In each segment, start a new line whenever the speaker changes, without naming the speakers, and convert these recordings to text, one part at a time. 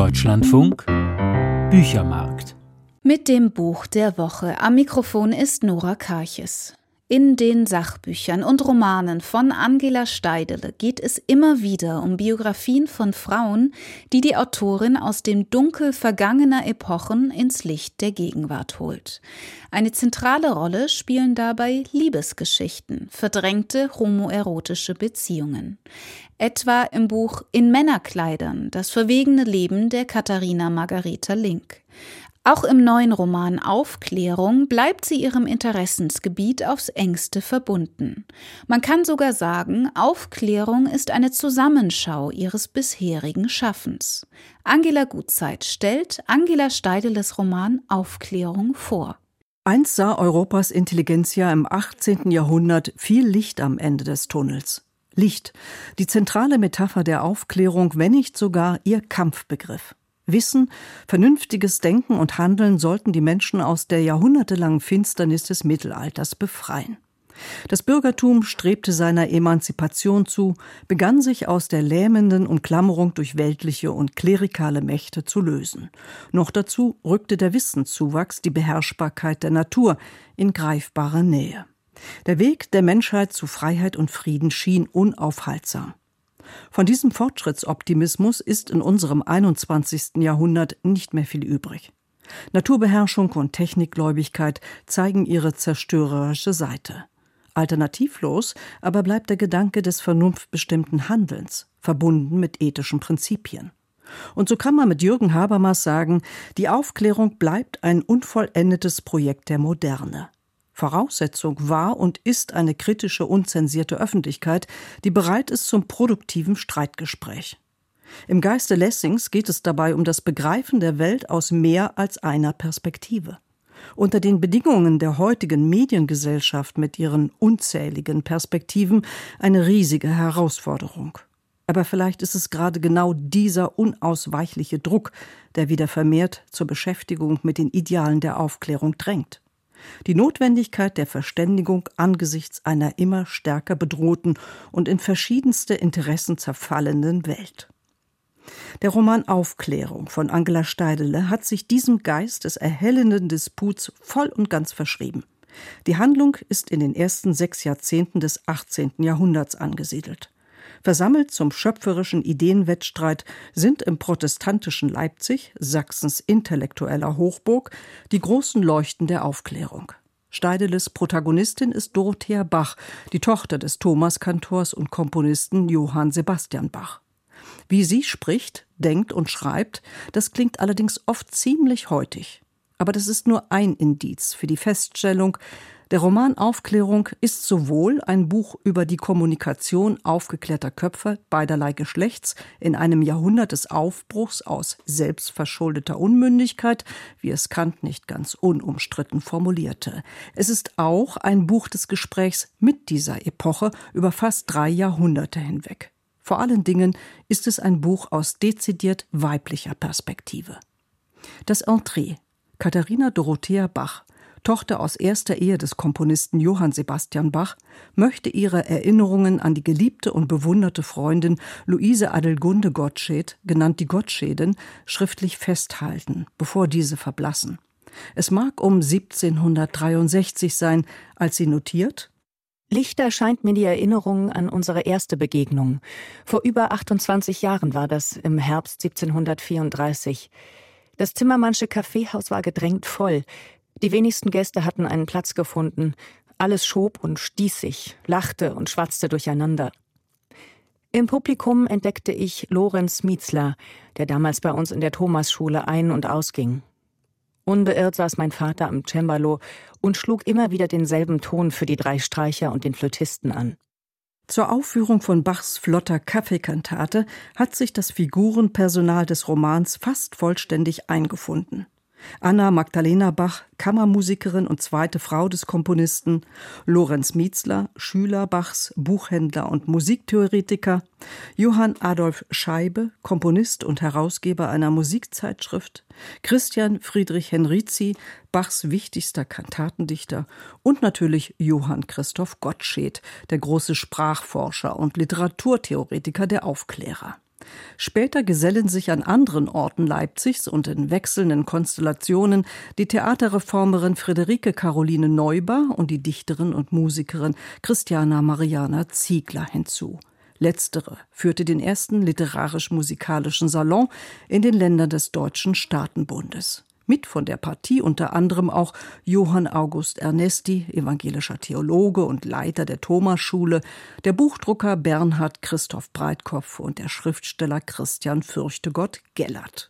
Deutschlandfunk Büchermarkt.
Mit dem Buch der Woche. Am Mikrofon ist Nora Karches. In den Sachbüchern und Romanen von Angela Steidele geht es immer wieder um Biografien von Frauen, die die Autorin aus dem Dunkel vergangener Epochen ins Licht der Gegenwart holt. Eine zentrale Rolle spielen dabei Liebesgeschichten, verdrängte homoerotische Beziehungen. Etwa im Buch In Männerkleidern, das verwegene Leben der Katharina Margareta Link. Auch im neuen Roman Aufklärung bleibt sie ihrem Interessensgebiet aufs engste verbunden. Man kann sogar sagen, Aufklärung ist eine Zusammenschau ihres bisherigen Schaffens. Angela Gutzeit stellt Angela Steideles Roman Aufklärung vor.
Einst sah Europas Intelligenzia im 18. Jahrhundert viel Licht am Ende des Tunnels. Licht, die zentrale Metapher der Aufklärung, wenn nicht sogar ihr Kampfbegriff. Wissen, vernünftiges Denken und Handeln sollten die Menschen aus der jahrhundertelangen Finsternis des Mittelalters befreien. Das Bürgertum strebte seiner Emanzipation zu, begann sich aus der lähmenden Umklammerung durch weltliche und klerikale Mächte zu lösen. Noch dazu rückte der Wissenszuwachs die Beherrschbarkeit der Natur in greifbare Nähe. Der Weg der Menschheit zu Freiheit und Frieden schien unaufhaltsam. Von diesem Fortschrittsoptimismus ist in unserem 21. Jahrhundert nicht mehr viel übrig. Naturbeherrschung und Technikgläubigkeit zeigen ihre zerstörerische Seite. Alternativlos aber bleibt der Gedanke des vernunftbestimmten Handelns, verbunden mit ethischen Prinzipien. Und so kann man mit Jürgen Habermas sagen, die Aufklärung bleibt ein unvollendetes Projekt der Moderne. Voraussetzung war und ist eine kritische, unzensierte Öffentlichkeit, die bereit ist zum produktiven Streitgespräch. Im Geiste Lessings geht es dabei um das Begreifen der Welt aus mehr als einer Perspektive. Unter den Bedingungen der heutigen Mediengesellschaft mit ihren unzähligen Perspektiven eine riesige Herausforderung. Aber vielleicht ist es gerade genau dieser unausweichliche Druck, der wieder vermehrt zur Beschäftigung mit den Idealen der Aufklärung drängt. Die Notwendigkeit der Verständigung angesichts einer immer stärker bedrohten und in verschiedenste Interessen zerfallenden Welt. Der Roman Aufklärung von Angela Steidele hat sich diesem Geist des erhellenden Disputs voll und ganz verschrieben. Die Handlung ist in den ersten 6 Jahrzehnten des 18. Jahrhunderts angesiedelt. Versammelt zum schöpferischen Ideenwettstreit sind im protestantischen Leipzig, Sachsens intellektueller Hochburg, die großen Leuchten der Aufklärung. Steideles Protagonistin ist Dorothea Bach, die Tochter des Thomaskantors und Komponisten Johann Sebastian Bach. Wie sie spricht, denkt und schreibt, das klingt allerdings oft ziemlich heutig. Aber das ist nur ein Indiz für die Feststellung, der Roman Aufklärung ist sowohl ein Buch über die Kommunikation aufgeklärter Köpfe beiderlei Geschlechts in einem Jahrhundert des Aufbruchs aus selbstverschuldeter Unmündigkeit, wie es Kant nicht ganz unumstritten formulierte. Es ist auch ein Buch des Gesprächs mit dieser Epoche über fast 3 Jahrhunderte hinweg. Vor allen Dingen ist es ein Buch aus dezidiert weiblicher Perspektive. Das Entree: Katharina Dorothea Bach, Tochter aus erster Ehe des Komponisten Johann Sebastian Bach, möchte ihre Erinnerungen an die geliebte und bewunderte Freundin Luise Adelgunde Gottsched, genannt die Gottschedin, schriftlich festhalten, bevor diese verblassen. Es mag um 1763 sein, als sie notiert:
Lichter scheint mir die Erinnerung an unsere erste Begegnung. Vor über 28 Jahren war das, im Herbst 1734. Das Zimmermannsche Kaffeehaus war gedrängt voll. Die wenigsten Gäste hatten einen Platz gefunden. Alles schob und stieß sich, lachte und schwatzte durcheinander. Im Publikum entdeckte ich Lorenz Mietzler, der damals bei uns in der Thomasschule ein- und ausging. Unbeirrt saß mein Vater am Cembalo und schlug immer wieder denselben Ton für die 3 Streicher und den Flötisten an.
Zur Aufführung von Bachs flotter Kaffeekantate hat sich das Figurenpersonal des Romans fast vollständig eingefunden. Anna Magdalena Bach, Kammermusikerin und zweite Frau des Komponisten, Lorenz Mietzler, Schüler Bachs, Buchhändler und Musiktheoretiker, Johann Adolf Scheibe, Komponist und Herausgeber einer Musikzeitschrift, Christian Friedrich Henrici, Bachs wichtigster Kantatendichter, und natürlich Johann Christoph Gottsched, der große Sprachforscher und Literaturtheoretiker der Aufklärer. Später gesellen sich an anderen Orten Leipzigs und in wechselnden Konstellationen die Theaterreformerin Friederike Caroline Neuber und die Dichterin und Musikerin Christiana Mariana Ziegler hinzu. Letztere führte den ersten literarisch-musikalischen Salon in den Ländern des Deutschen Staatenbundes. Mit von der Partie unter anderem auch Johann August Ernesti, evangelischer Theologe und Leiter der Thomasschule, der Buchdrucker Bernhard Christoph Breitkopf und der Schriftsteller Christian Fürchtegott Gellert.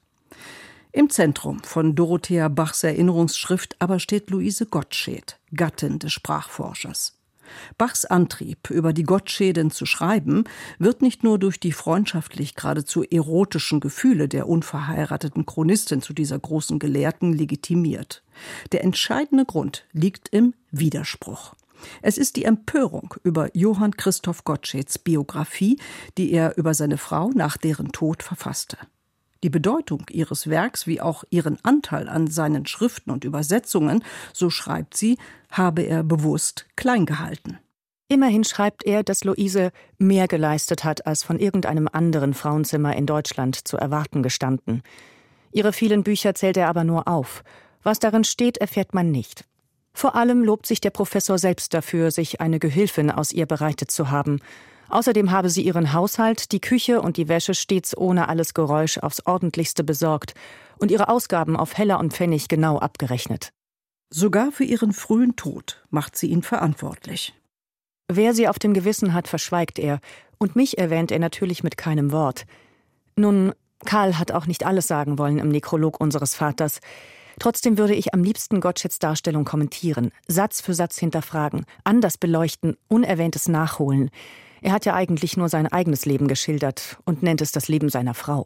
Im Zentrum von Dorothea Bachs Erinnerungsschrift aber steht Luise Gottsched, Gattin des Sprachforschers. Bachs Antrieb, über die Gottscheden zu schreiben, wird nicht nur durch die freundschaftlich geradezu erotischen Gefühle der unverheirateten Chronistin zu dieser großen Gelehrten legitimiert. Der entscheidende Grund liegt im Widerspruch. Es ist die Empörung über Johann Christoph Gottscheds Biografie, die er über seine Frau nach deren Tod verfasste. Die Bedeutung ihres Werks wie auch ihren Anteil an seinen Schriften und Übersetzungen, so schreibt sie, habe er bewusst klein gehalten.
Immerhin schreibt er, dass Luise mehr geleistet hat, als von irgendeinem anderen Frauenzimmer in Deutschland zu erwarten gestanden. Ihre vielen Bücher zählt er aber nur auf. Was darin steht, erfährt man nicht. Vor allem lobt sich der Professor selbst dafür, sich eine Gehilfin aus ihr bereitet zu haben. Außerdem habe sie ihren Haushalt, die Küche und die Wäsche stets ohne alles Geräusch aufs Ordentlichste besorgt und ihre Ausgaben auf Heller und Pfennig genau abgerechnet.
Sogar für ihren frühen Tod macht sie ihn verantwortlich.
Wer sie auf dem Gewissen hat, verschweigt er, und mich erwähnt er natürlich mit keinem Wort. Nun, Karl hat auch nicht alles sagen wollen im Nekrolog unseres Vaters. Trotzdem würde ich am liebsten Gottscheds Darstellung kommentieren, Satz für Satz hinterfragen, anders beleuchten, Unerwähntes nachholen. Er hat ja eigentlich nur sein eigenes Leben geschildert und nennt es das Leben seiner Frau.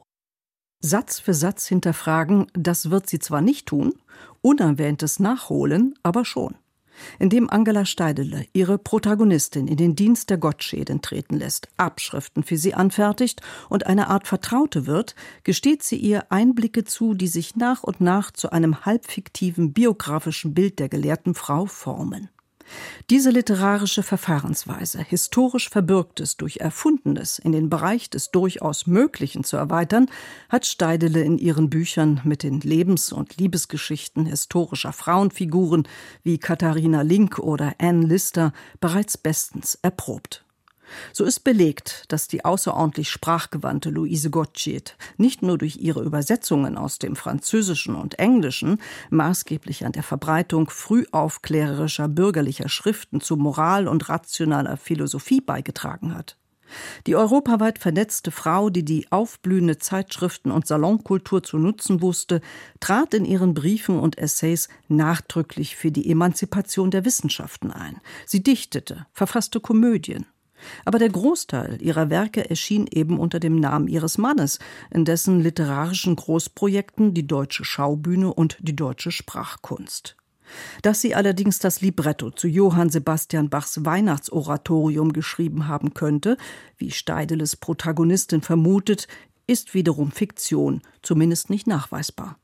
Satz für Satz hinterfragen, das wird sie zwar nicht tun, Unerwähntes nachholen aber schon. Indem Angela Steidele ihre Protagonistin in den Dienst der Gottscheden treten lässt, Abschriften für sie anfertigt und eine Art Vertraute wird, gesteht sie ihr Einblicke zu, die sich nach und nach zu einem halbfiktiven biografischen Bild der gelehrten Frau formen. Diese literarische Verfahrensweise, historisch Verbürgtes durch Erfundenes in den Bereich des durchaus Möglichen zu erweitern, hat Steidele in ihren Büchern mit den Lebens- und Liebesgeschichten historischer Frauenfiguren wie Katharina Link oder Anne Lister bereits bestens erprobt. So ist belegt, dass die außerordentlich sprachgewandte Luise Gottsched nicht nur durch ihre Übersetzungen aus dem Französischen und Englischen maßgeblich an der Verbreitung frühaufklärerischer bürgerlicher Schriften zu Moral und rationaler Philosophie beigetragen hat. Die europaweit vernetzte Frau, die die aufblühende Zeitschriften- und Salonkultur zu nutzen wusste, trat in ihren Briefen und Essays nachdrücklich für die Emanzipation der Wissenschaften ein. Sie dichtete, verfasste Komödien. Aber der Großteil ihrer Werke erschien eben unter dem Namen ihres Mannes, in dessen literarischen Großprojekten die Deutsche Schaubühne und die Deutsche Sprachkunst. Dass sie allerdings das Libretto zu Johann Sebastian Bachs Weihnachtsoratorium geschrieben haben könnte, wie Steideles Protagonistin vermutet, ist wiederum Fiktion, zumindest nicht nachweisbar.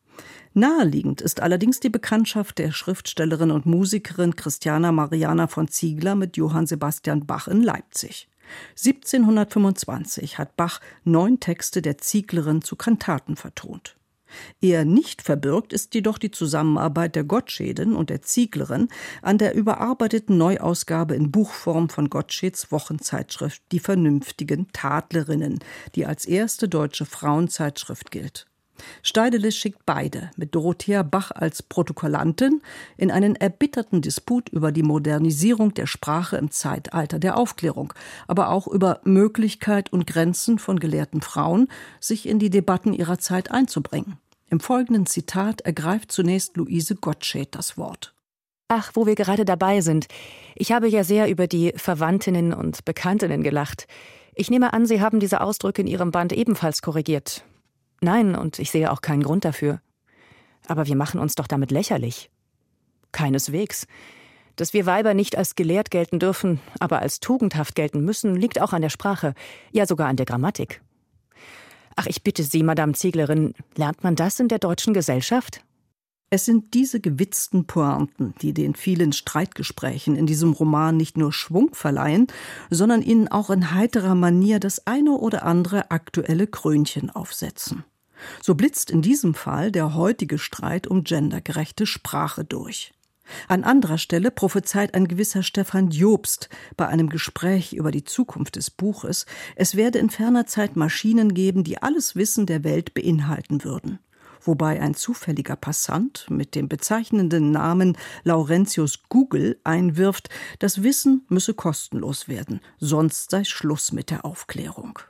Naheliegend ist allerdings die Bekanntschaft der Schriftstellerin und Musikerin Christiana Mariana von Ziegler mit Johann Sebastian Bach in Leipzig. 1725 hat Bach 9 Texte der Zieglerin zu Kantaten vertont. Eher nicht verbürgt ist jedoch die Zusammenarbeit der Gottscheden und der Zieglerin an der überarbeiteten Neuausgabe in Buchform von Gottscheds Wochenzeitschrift Die vernünftigen Tadlerinnen, die als erste deutsche Frauenzeitschrift gilt. Steidele schickt beide mit Dorothea Bach als Protokollantin in einen erbitterten Disput über die Modernisierung der Sprache im Zeitalter der Aufklärung, aber auch über Möglichkeit und Grenzen von gelehrten Frauen, sich in die Debatten ihrer Zeit einzubringen. Im folgenden Zitat ergreift zunächst Luise Gottsched das Wort.
Ach, wo wir gerade dabei sind. Ich habe ja sehr über die Verwandtinnen und Bekanntinnen gelacht. Ich nehme an, Sie haben diese Ausdrücke in Ihrem Band ebenfalls korrigiert. Nein, und ich sehe auch keinen Grund dafür. Aber wir machen uns doch damit lächerlich. Keineswegs. Dass wir Weiber nicht als gelehrt gelten dürfen, aber als tugendhaft gelten müssen, liegt auch an der Sprache, ja sogar an der Grammatik. Ach, ich bitte Sie, Madame Zieglerin, lernt man das in der deutschen Gesellschaft?
Es sind diese gewitzten Pointen, die den vielen Streitgesprächen in diesem Roman nicht nur Schwung verleihen, sondern ihnen auch in heiterer Manier das eine oder andere aktuelle Krönchen aufsetzen. So blitzt in diesem Fall der heutige Streit um gendergerechte Sprache durch. An anderer Stelle prophezeit ein gewisser Stefan Jobst bei einem Gespräch über die Zukunft des Buches, es werde in ferner Zeit Maschinen geben, die alles Wissen der Welt beinhalten würden. Wobei ein zufälliger Passant mit dem bezeichnenden Namen Laurentius Google einwirft, das Wissen müsse kostenlos werden, sonst sei Schluss mit der Aufklärung.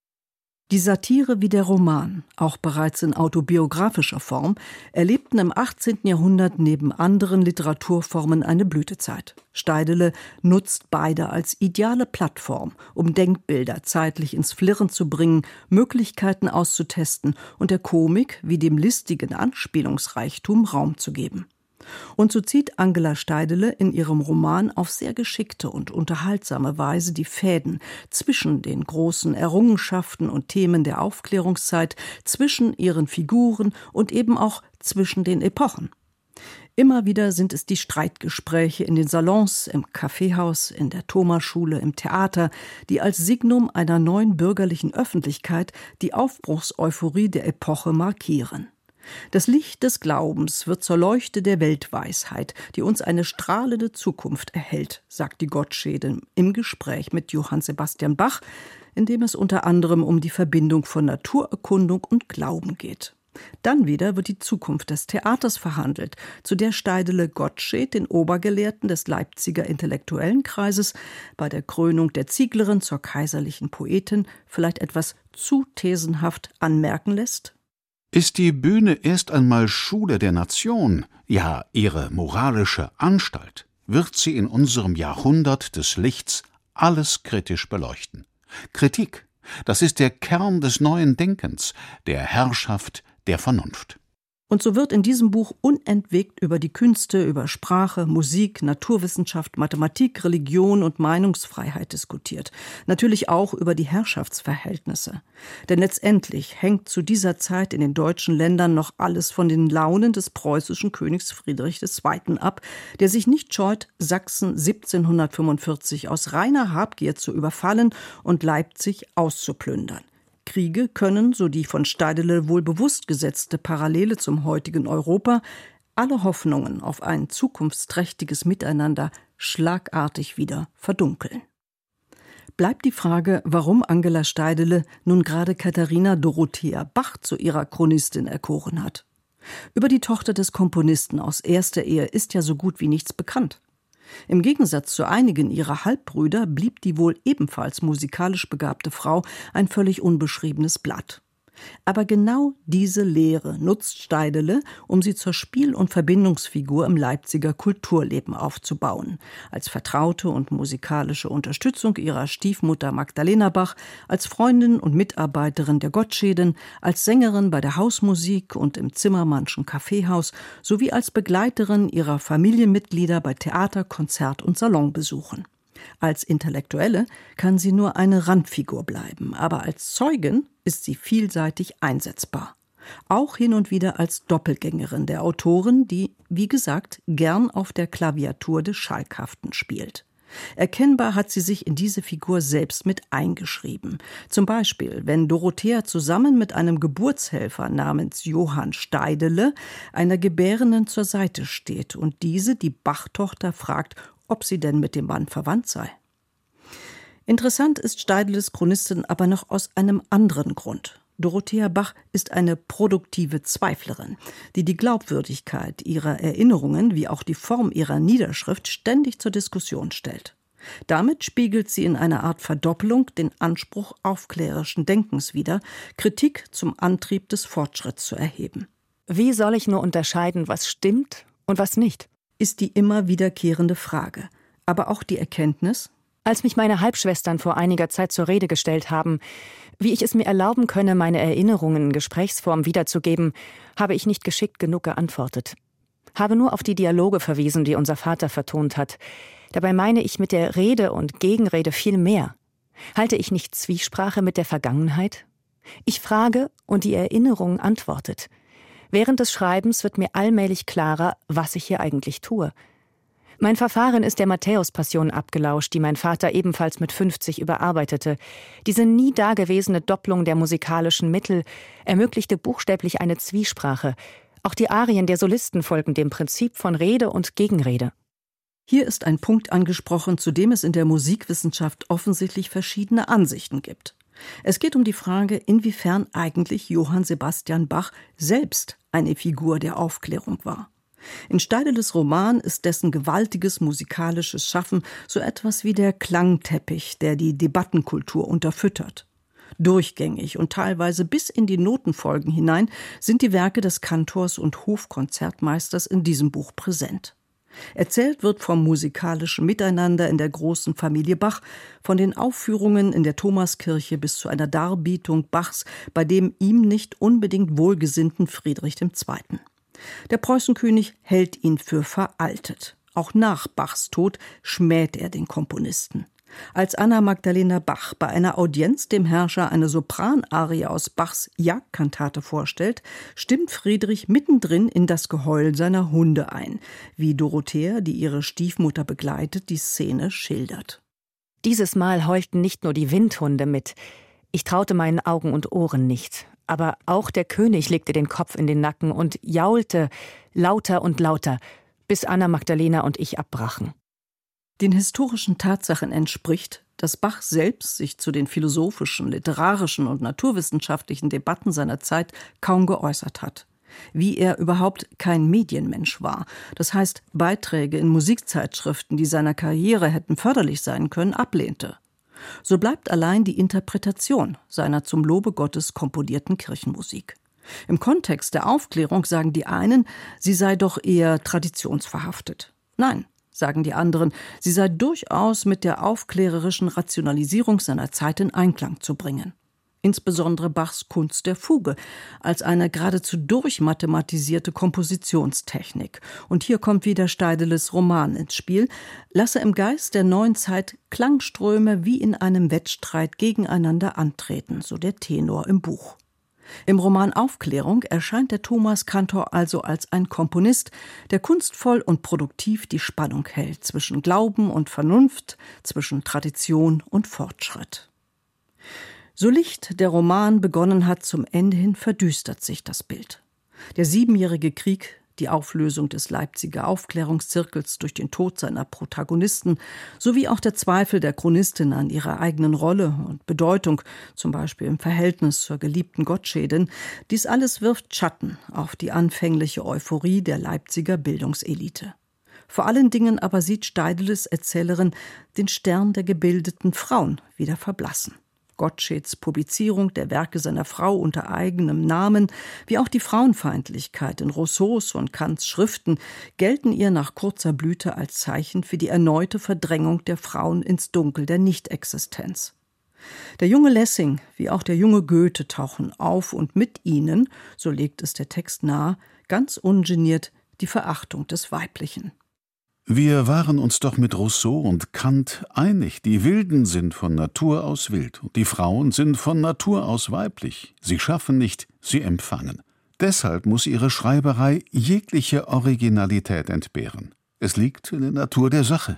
Die Satire wie der Roman, auch bereits in autobiografischer Form, erlebten im 18. Jahrhundert neben anderen Literaturformen eine Blütezeit. Steidele nutzt beide als ideale Plattform, um Denkbilder zeitlich ins Flirren zu bringen, Möglichkeiten auszutesten und der Komik wie dem listigen Anspielungsreichtum Raum zu geben. Und so zieht Angela Steidele in ihrem Roman auf sehr geschickte und unterhaltsame Weise die Fäden zwischen den großen Errungenschaften und Themen der Aufklärungszeit, zwischen ihren Figuren und eben auch zwischen den Epochen. Immer wieder sind es die Streitgespräche in den Salons, im Kaffeehaus, in der Thomasschule, im Theater, die als Signum einer neuen bürgerlichen Öffentlichkeit die Aufbruchseuphorie der Epoche markieren. Das Licht des Glaubens wird zur Leuchte der Weltweisheit, die uns eine strahlende Zukunft erhält, sagt die Gottschede im Gespräch mit Johann Sebastian Bach, in dem es unter anderem um die Verbindung von Naturerkundung und Glauben geht. Dann wieder wird die Zukunft des Theaters verhandelt, zu der Steidele Gottsched, den Obergelehrten des Leipziger intellektuellen Kreises, bei der Krönung der Zieglerin zur kaiserlichen Poetin vielleicht etwas zu thesenhaft anmerken lässt:
Ist die Bühne erst einmal Schule der Nation, ja ihre moralische Anstalt, wird sie in unserem Jahrhundert des Lichts alles kritisch beleuchten. Kritik, das ist der Kern des neuen Denkens, der Herrschaft der Vernunft.
Und so wird in diesem Buch unentwegt über die Künste, über Sprache, Musik, Naturwissenschaft, Mathematik, Religion und Meinungsfreiheit diskutiert. Natürlich auch über die Herrschaftsverhältnisse. Denn letztendlich hängt zu dieser Zeit in den deutschen Ländern noch alles von den Launen des preußischen Königs Friedrich II. Ab, der sich nicht scheut, Sachsen 1745 aus reiner Habgier zu überfallen und Leipzig auszuplündern. Kriege können, so die von Steidele wohl bewusst gesetzte Parallele zum heutigen Europa, alle Hoffnungen auf ein zukunftsträchtiges Miteinander schlagartig wieder verdunkeln. Bleibt die Frage, warum Angela Steidele nun gerade Katharina Dorothea Bach zu ihrer Chronistin erkoren hat. Über die Tochter des Komponisten aus erster Ehe ist ja so gut wie nichts bekannt. Im Gegensatz zu einigen ihrer Halbbrüder blieb die wohl ebenfalls musikalisch begabte Frau ein völlig unbeschriebenes Blatt. Aber genau diese Lehre nutzt Steidele, um sie zur Spiel- und Verbindungsfigur im Leipziger Kulturleben aufzubauen. Als vertraute und musikalische Unterstützung ihrer Stiefmutter Magdalena Bach, als Freundin und Mitarbeiterin der Gottscheden, als Sängerin bei der Hausmusik und im Zimmermannschen Kaffeehaus sowie als Begleiterin ihrer Familienmitglieder bei Theater, Konzert und Salonbesuchen. Als Intellektuelle kann sie nur eine Randfigur bleiben, aber als Zeugin ist sie vielseitig einsetzbar. Auch hin und wieder als Doppelgängerin der Autorin, die, wie gesagt, gern auf der Klaviatur des Schalkhaften spielt. Erkennbar hat sie sich in diese Figur selbst mit eingeschrieben. Zum Beispiel, wenn Dorothea zusammen mit einem Geburtshelfer namens Johann Steidele einer Gebärenden zur Seite steht und diese, die Bach-Tochter, fragt, ob sie denn mit dem Mann verwandt sei. Interessant ist Steideles Chronistin aber noch aus einem anderen Grund. Dorothea Bach ist eine produktive Zweiflerin, die die Glaubwürdigkeit ihrer Erinnerungen wie auch die Form ihrer Niederschrift ständig zur Diskussion stellt. Damit spiegelt sie in einer Art Verdoppelung den Anspruch aufklärerischen Denkens wider, Kritik zum Antrieb des Fortschritts zu erheben.
Wie soll ich nur unterscheiden, was stimmt und was nicht?
Ist die immer wiederkehrende Frage. Aber auch die Erkenntnis:
Als mich meine Halbschwestern vor einiger Zeit zur Rede gestellt haben, wie ich es mir erlauben könne, meine Erinnerungen in Gesprächsform wiederzugeben, habe ich nicht geschickt genug geantwortet. Habe nur auf die Dialoge verwiesen, die unser Vater vertont hat. Dabei meine ich mit der Rede und Gegenrede viel mehr. Halte ich nicht Zwiesprache mit der Vergangenheit? Ich frage und die Erinnerung antwortet. Während des Schreibens wird mir allmählich klarer, was ich hier eigentlich tue. Mein Verfahren ist der Matthäus-Passion abgelauscht, die mein Vater ebenfalls mit 50 überarbeitete. Diese nie dagewesene Dopplung der musikalischen Mittel ermöglichte buchstäblich eine Zwiesprache. Auch die Arien der Solisten folgen dem Prinzip von Rede und Gegenrede.
Hier ist ein Punkt angesprochen, zu dem es in der Musikwissenschaft offensichtlich verschiedene Ansichten gibt. Es geht um die Frage, inwiefern eigentlich Johann Sebastian Bach selbst eine Figur der Aufklärung war. In Steideles Roman ist dessen gewaltiges musikalisches Schaffen so etwas wie der Klangteppich, der die Debattenkultur unterfüttert. Durchgängig und teilweise bis in die Notenfolgen hinein sind die Werke des Kantors und Hofkonzertmeisters in diesem Buch präsent. Erzählt wird vom musikalischen Miteinander in der großen Familie Bach, von den Aufführungen in der Thomaskirche bis zu einer Darbietung Bachs bei dem ihm nicht unbedingt wohlgesinnten Friedrich II. Der Preußenkönig hält ihn für veraltet. Auch nach Bachs Tod schmäht er den Komponisten. Als Anna Magdalena Bach bei einer Audienz dem Herrscher eine Sopranarie aus Bachs Jagdkantate vorstellt, stimmt Friedrich mittendrin in das Geheul seiner Hunde ein, wie Dorothea, die ihre Stiefmutter begleitet, die Szene schildert.
Dieses Mal heulten nicht nur die Windhunde mit. Ich traute meinen Augen und Ohren nicht. Aber auch der König legte den Kopf in den Nacken und jaulte lauter und lauter, bis Anna Magdalena und ich abbrachen.
Den historischen Tatsachen entspricht, dass Bach selbst sich zu den philosophischen, literarischen und naturwissenschaftlichen Debatten seiner Zeit kaum geäußert hat. Wie er überhaupt kein Medienmensch war, das heißt Beiträge in Musikzeitschriften, die seiner Karriere hätten förderlich sein können, ablehnte. So bleibt allein die Interpretation seiner zum Lobe Gottes komponierten Kirchenmusik. Im Kontext der Aufklärung sagen die einen, sie sei doch eher traditionsverhaftet. Nein, sagen die anderen, sie sei durchaus mit der aufklärerischen Rationalisierung seiner Zeit in Einklang zu bringen. Insbesondere Bachs Kunst der Fuge als eine geradezu durchmathematisierte Kompositionstechnik. Und hier kommt wieder Steideles Roman ins Spiel, lasse im Geist der neuen Zeit Klangströme wie in einem Wettstreit gegeneinander antreten, so der Tenor im Buch. Im Roman Aufklärung erscheint der Thomaskantor also als ein Komponist, der kunstvoll und produktiv die Spannung hält zwischen Glauben und Vernunft, zwischen Tradition und Fortschritt. So licht der Roman begonnen hat, zum Ende hin verdüstert sich das Bild. Der 7-jährige Krieg, die Auflösung des Leipziger Aufklärungszirkels durch den Tod seiner Protagonisten, sowie auch der Zweifel der Chronistin an ihrer eigenen Rolle und Bedeutung, zum Beispiel im Verhältnis zur geliebten Gottschedin, dies alles wirft Schatten auf die anfängliche Euphorie der Leipziger Bildungselite. Vor allen Dingen aber sieht Steideles Erzählerin den Stern der gebildeten Frauen wieder verblassen. Gottscheds Publizierung der Werke seiner Frau unter eigenem Namen, wie auch die Frauenfeindlichkeit in Rousseaus und Kants Schriften, gelten ihr nach kurzer Blüte als Zeichen für die erneute Verdrängung der Frauen ins Dunkel der Nichtexistenz. Der junge Lessing wie auch der junge Goethe tauchen auf und mit ihnen, so legt es der Text nahe, ganz ungeniert die Verachtung des Weiblichen.
Wir waren uns doch mit Rousseau und Kant einig, die Wilden sind von Natur aus wild und die Frauen sind von Natur aus weiblich. Sie schaffen nicht, sie empfangen. Deshalb muss ihre Schreiberei jegliche Originalität entbehren. Es liegt in der Natur der Sache.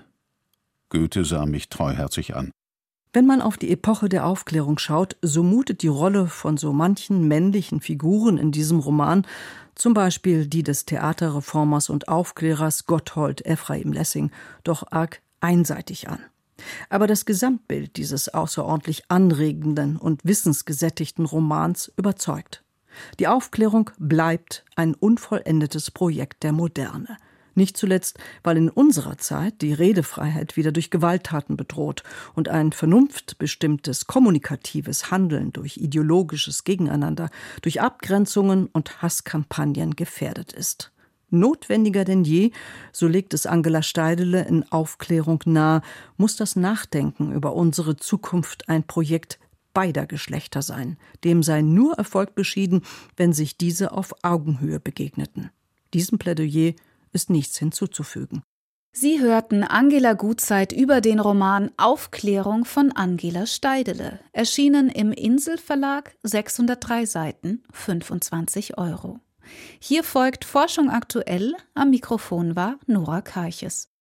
Goethe sah mich treuherzig an.
Wenn man auf die Epoche der Aufklärung schaut, so mutet die Rolle von so manchen männlichen Figuren in diesem Roman, zum Beispiel die des Theaterreformers und Aufklärers Gotthold Ephraim Lessing, doch arg einseitig an. Aber das Gesamtbild dieses außerordentlich anregenden und wissensgesättigten Romans überzeugt. Die Aufklärung bleibt ein unvollendetes Projekt der Moderne. Nicht zuletzt, weil in unserer Zeit die Redefreiheit wieder durch Gewalttaten bedroht und ein vernunftbestimmtes kommunikatives Handeln durch ideologisches Gegeneinander, durch Abgrenzungen und Hasskampagnen gefährdet ist. Notwendiger denn je, so legt es Angela Steidele in Aufklärung nahe, muss das Nachdenken über unsere Zukunft ein Projekt beider Geschlechter sein. Dem sei nur Erfolg beschieden, wenn sich diese auf Augenhöhe begegneten. Diesem Plädoyer ist nichts hinzuzufügen.
Sie hörten Angela Gutzeit über den Roman Aufklärung von Angela Steidele, erschienen im Insel Verlag, 603 Seiten, 25 €. Hier folgt Forschung aktuell. Am Mikrofon war Nora Karches.